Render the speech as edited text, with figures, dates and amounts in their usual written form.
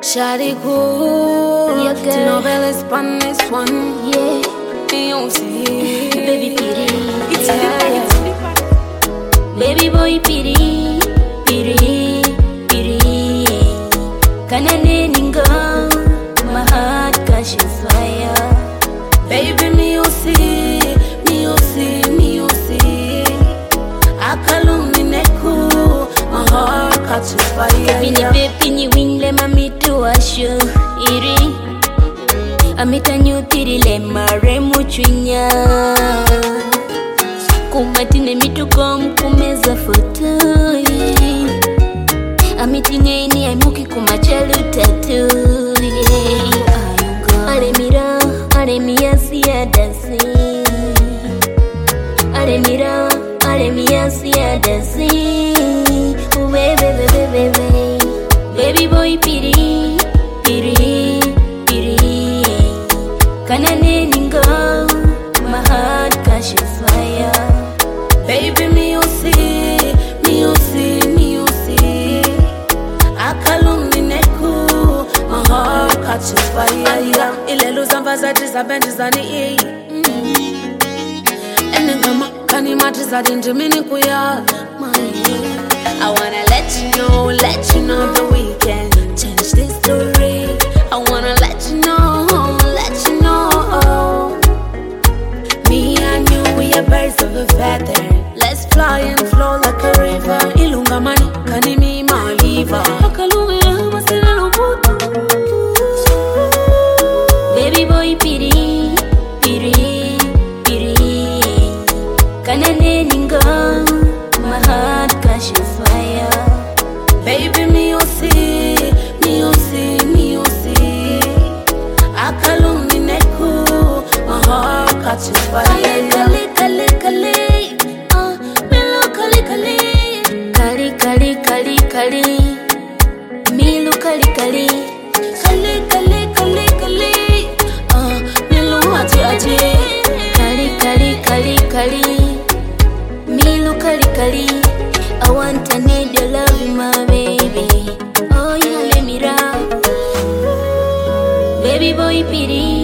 Shawty cool, Yeah, girl. T-Nobel on this one. Yeah, Beyoncé, baby pity. it's Yeah. different. Baby boy pity, pity, pity. Kanane ningo, my heart catches fire. Baby, me see, akalumi neku, my heart catches fire. Bini baby ni wingle mami to asho iri. Amita nyutiri le mare muchunya. Kumatine mitukom kumeza foto. Amiti nyeni aimuki kumachelu tatu. Ale mira, ale miyasi ya dasi. Ale mira, ale miyasi ya dasi. Baby boy piri, piri, piri. Kanane ningo, my heart catches fire. Baby, me see, akalumi neku, my heart catches fire. Ilelu zambaza tisabendi zani enengama kani matizadi njimini kuya. I wanna let you know that we can change this story. I wanna let you know. Me and you, we are birds of a feather. Let's fly and flow like a river. Ilunga mani kanimi maliva. Baby boy piri, piri, piri. Kanane ningo, my heart catches fire. Baby, me see, akalumi neku, my heart catches fire. Kali, kali, kali, milu kali, kali. Kali, kali, kali, kali. Milu kali, kali. Kali, kali, kali, kali. Milu aje aje. Kali, kali, kali, kali. Milu kali, kali. I want and need your love, my baby. Oh yeah, let me rock. Baby boy pity.